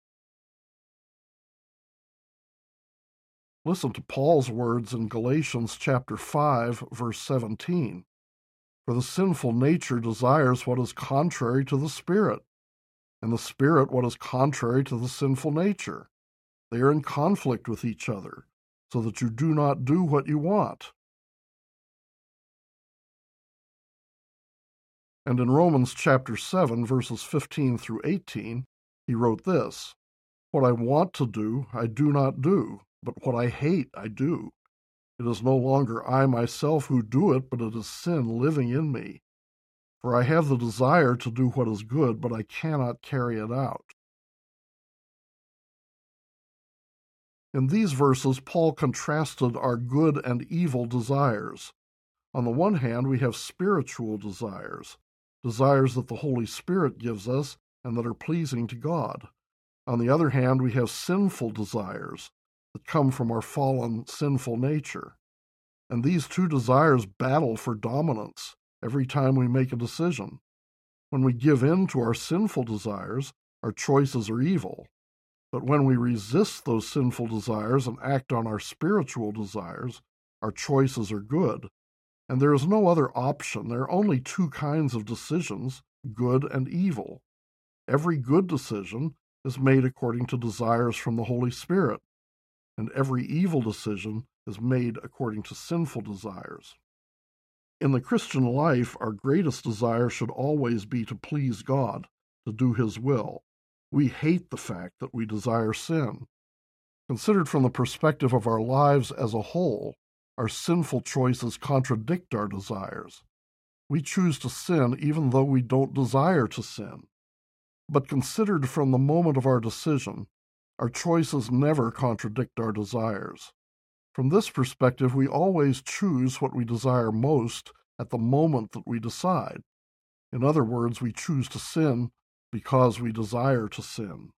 Listen to Paul's words in Galatians chapter five, verse seventeen. "For the sinful nature desires what is contrary to the Spirit, and the Spirit what is contrary to the sinful nature. They are in conflict with each other, so that you do not do what you want." And in Romans chapter seven, verses fifteen through eighteen, he wrote this: "What I want to do, I do not do, but what I hate, I do. It is no longer I myself who do it, but it is sin living in me. For I have the desire to do what is good, but I cannot carry it out." In these verses, Paul contrasted our good and evil desires. On the one hand, we have spiritual desires, desires that the Holy Spirit gives us and that are pleasing to God. On the other hand, we have sinful desires that come from our fallen, sinful nature. And these two desires battle for dominance every time we make a decision. When we give in to our sinful desires, our choices are evil. But when we resist those sinful desires and act on our spiritual desires, our choices are good. And there is no other option. There are only two kinds of decisions, good and evil. Every good decision is made according to desires from the Holy Spirit, and every evil decision is made according to sinful desires. In the Christian life, our greatest desire should always be to please God, to do His will. We hate the fact that we desire sin. Considered from the perspective of our lives as a whole, our sinful choices contradict our desires. We choose to sin even though we don't desire to sin. But considered from the moment of our decision, our choices never contradict our desires. From this perspective, we always choose what we desire most at the moment that we decide. In other words, we choose to sin because we desire to sin.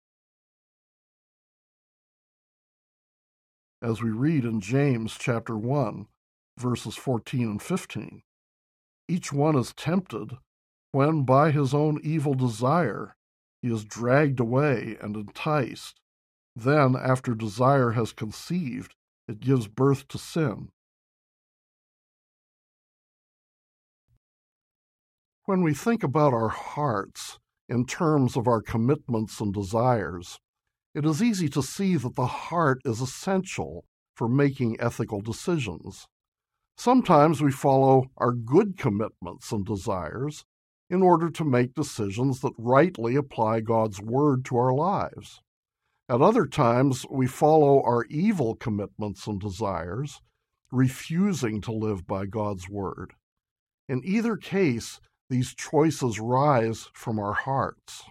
As we read in James chapter one, verses fourteen and fifteen, each one is tempted when by his own evil desire he is dragged away and enticed. Then, after desire has conceived, it gives birth to sin. When we think about our hearts in terms of our commitments and desires, it is easy to see that the heart is essential for making ethical decisions. Sometimes we follow our good commitments and desires in order to make decisions that rightly apply God's word to our lives. At other times, we follow our evil commitments and desires, refusing to live by God's word. In either case, these choices rise from our hearts.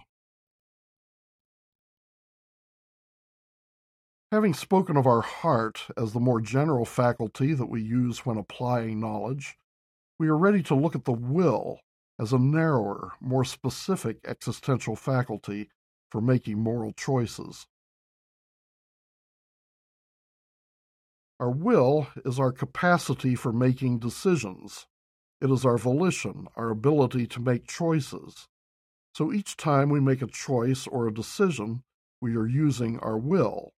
Having spoken of our heart as the more general faculty that we use when applying knowledge, we are ready to look at the will as a narrower, more specific existential faculty for making moral choices. Our will is our capacity for making decisions. It is our volition, our ability to make choices. So each time we make a choice or a decision, we are using our will.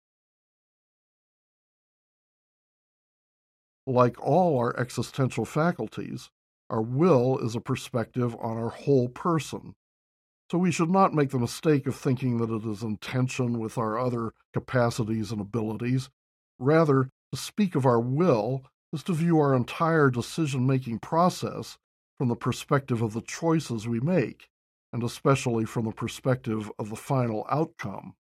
Like all our existential faculties, our will is a perspective on our whole person. So we should not make the mistake of thinking that it is in tension with our other capacities and abilities. Rather, to speak of our will is to view our entire decision-making process from the perspective of the choices we make, and especially from the perspective of the final outcome.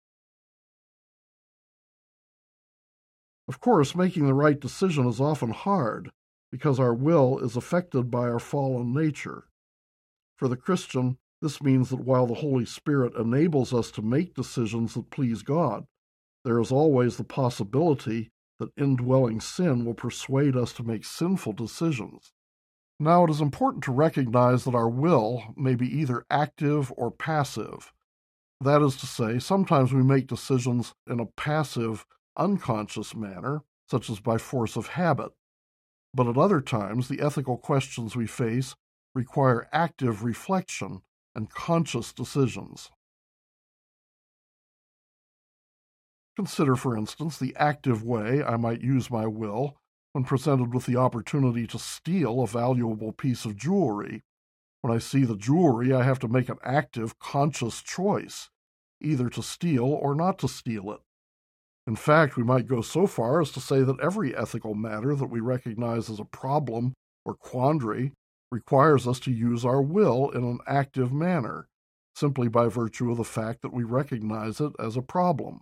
Of course, making the right decision is often hard because our will is affected by our fallen nature. For the Christian, this means that while the Holy Spirit enables us to make decisions that please God, there is always the possibility that indwelling sin will persuade us to make sinful decisions. Now, it is important to recognize that our will may be either active or passive. That is to say, sometimes we make decisions in a passive, unconscious manner, such as by force of habit. But at other times, the ethical questions we face require active reflection and conscious decisions. Consider, for instance, the active way I might use my will when presented with the opportunity to steal a valuable piece of jewelry. When I see the jewelry, I have to make an active, conscious choice, either to steal or not to steal it. In fact, we might go so far as to say that every ethical matter that we recognize as a problem or quandary requires us to use our will in an active manner, simply by virtue of the fact that we recognize it as a problem.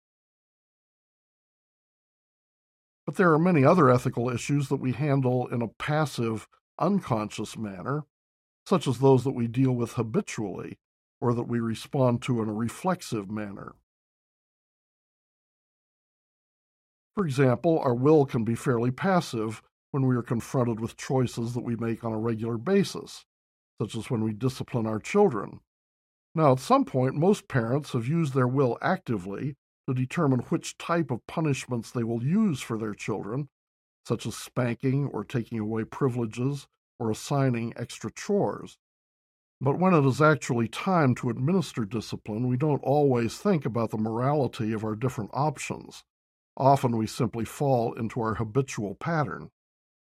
But there are many other ethical issues that we handle in a passive, unconscious manner, such as those that we deal with habitually or that we respond to in a reflexive manner. For example, our will can be fairly passive when we are confronted with choices that we make on a regular basis, such as when we discipline our children. Now, at some point, most parents have used their will actively to determine which type of punishments they will use for their children, such as spanking or taking away privileges or assigning extra chores. But when it is actually time to administer discipline, we don't always think about the morality of our different options. Often we simply fall into our habitual pattern.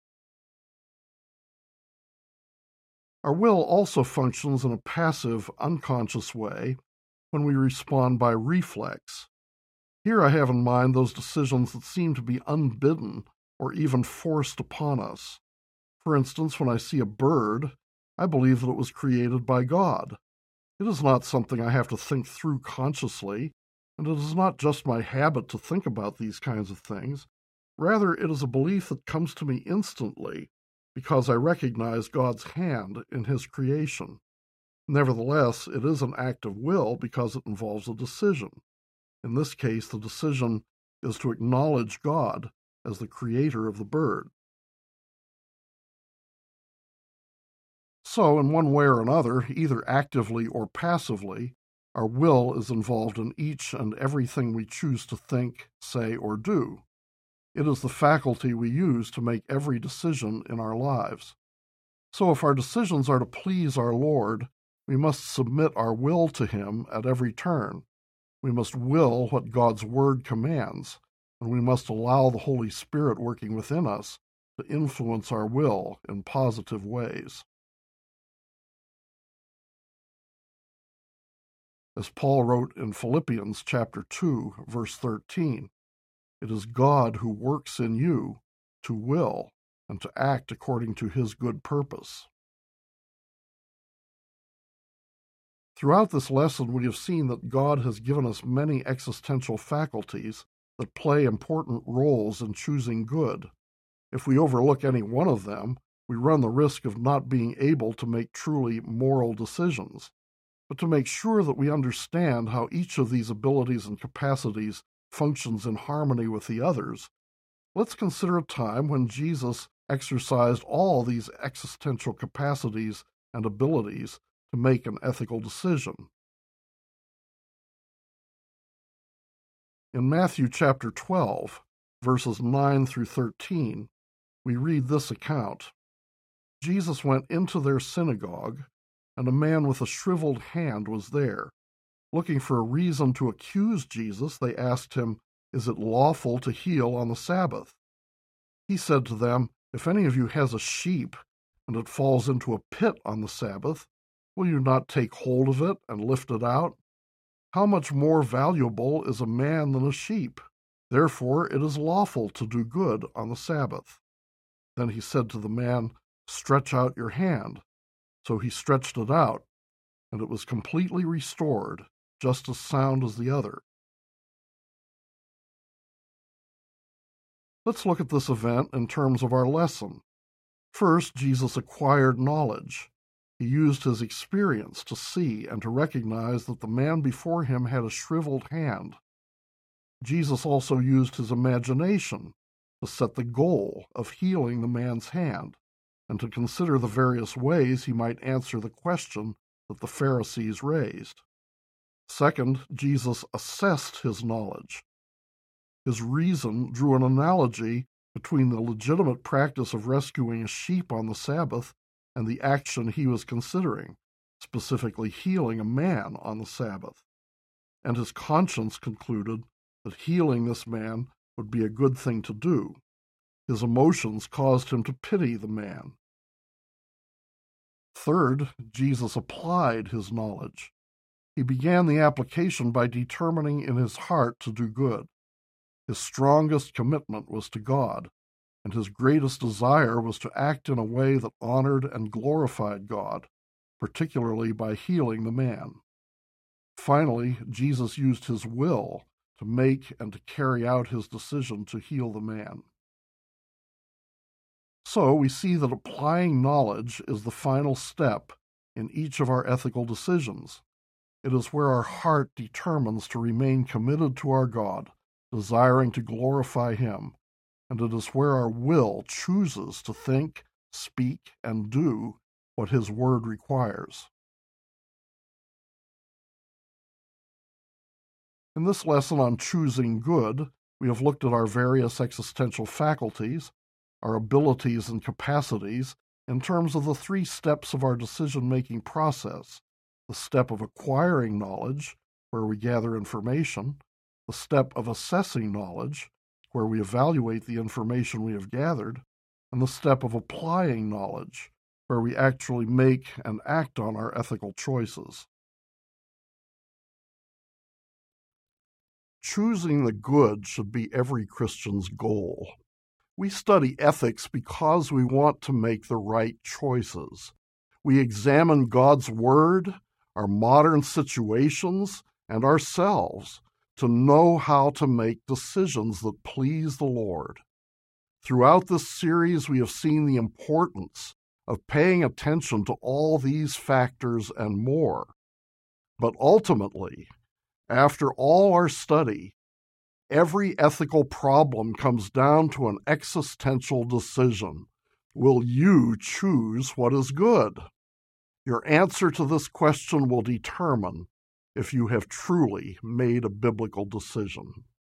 Our will also functions in a passive, unconscious way when we respond by reflex. Here I have in mind those decisions that seem to be unbidden or even forced upon us. For instance, when I see a bird, I believe that it was created by God. It is not something I have to think through consciously, and it is not just my habit to think about these kinds of things. Rather, it is a belief that comes to me instantly because I recognize God's hand in His creation. Nevertheless, it is an act of will because it involves a decision. In this case, the decision is to acknowledge God as the creator of the bird. So, in one way or another, either actively or passively, our will is involved in each and everything we choose to think, say, or do. It is the faculty we use to make every decision in our lives. So if our decisions are to please our Lord, we must submit our will to Him at every turn. We must will what God's Word commands, and we must allow the Holy Spirit working within us to influence our will in positive ways. As Paul wrote in Philippians chapter two, verse thirteen, it is God who works in you to will and to act according to His good purpose. Throughout this lesson, we have seen that God has given us many existential faculties that play important roles in choosing good. If we overlook any one of them, we run the risk of not being able to make truly moral decisions. But to make sure that we understand how each of these abilities and capacities functions in harmony with the others, let's consider a time when Jesus exercised all these existential capacities and abilities to make an ethical decision. In Matthew chapter twelve, verses nine through thirteen, we read this account. Jesus went into their synagogue, and a man with a shriveled hand was there. Looking for a reason to accuse Jesus, they asked him, "Is it lawful to heal on the Sabbath?" He said to them, "If any of you has a sheep, and it falls into a pit on the Sabbath, will you not take hold of it and lift it out? How much more valuable is a man than a sheep? Therefore it is lawful to do good on the Sabbath." Then he said to the man, "Stretch out your hand." So he stretched it out, and it was completely restored, just as sound as the other. Let's look at this event in terms of our lesson. First, Jesus acquired knowledge. He used his experience to see and to recognize that the man before him had a shriveled hand. Jesus also used his imagination to set the goal of healing the man's hand, and to consider the various ways he might answer the question that the Pharisees raised. Second, Jesus assessed his knowledge. His reason drew an analogy between the legitimate practice of rescuing a sheep on the Sabbath and the action he was considering, specifically healing a man on the Sabbath. And his conscience concluded that healing this man would be a good thing to do. His emotions caused him to pity the man. Third, Jesus applied his knowledge. He began the application by determining in his heart to do good. His strongest commitment was to God, and his greatest desire was to act in a way that honored and glorified God, particularly by healing the man. Finally, Jesus used his will to make and to carry out his decision to heal the man. So we see that applying knowledge is the final step in each of our ethical decisions. It is where our heart determines to remain committed to our God, desiring to glorify Him, and it is where our will chooses to think, speak, and do what His Word requires. In this lesson on choosing good, we have looked at our various existential faculties, our abilities and capacities, in terms of the three steps of our decision-making process: the step of acquiring knowledge, where we gather information; the step of assessing knowledge, where we evaluate the information we have gathered; and the step of applying knowledge, where we actually make and act on our ethical choices. Choosing the good should be every Christian's goal. We study ethics because we want to make the right choices. We examine God's Word, our modern situations, and ourselves to know how to make decisions that please the Lord. Throughout this series, we have seen the importance of paying attention to all these factors and more. But ultimately, after all our study, every ethical problem comes down to an existential decision. Will you choose what is good? Your answer to this question will determine if you have truly made a biblical decision.